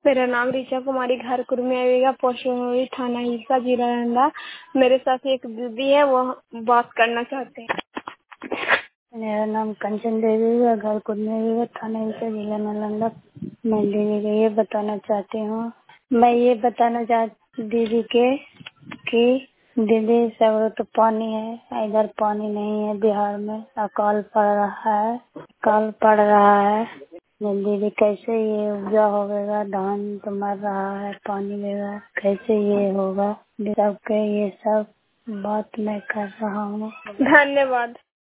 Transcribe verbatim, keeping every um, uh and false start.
मेरा नाम ऋचा कुमारी, घर कुर्मियावेगा, पोस्ट मेमोरी, थाना हिलसा, जिला नालंदा। मेरे साथ एक दीदी है, वो बात करना चाहते हैं। मेरा नाम कंचन देवी है, घर कुर्मियावेगा, थाना हिलसा, जिला नालंदा। मैं दीदी को ये बताना चाहती हूँ मैं ये बताना चाहती दीदी के कि दीदी सब तो पानी है, इधर पानी नहीं है बिहार में। अकाल पड़ रहा है, अकाल पड़ रहा है। दीदी कैसे ये उपजा होगा, धान तो मर रहा है, पानी देगा कैसे ये होगा, सबके ये सब बात मैं कर रहा हूँ। धन्यवाद।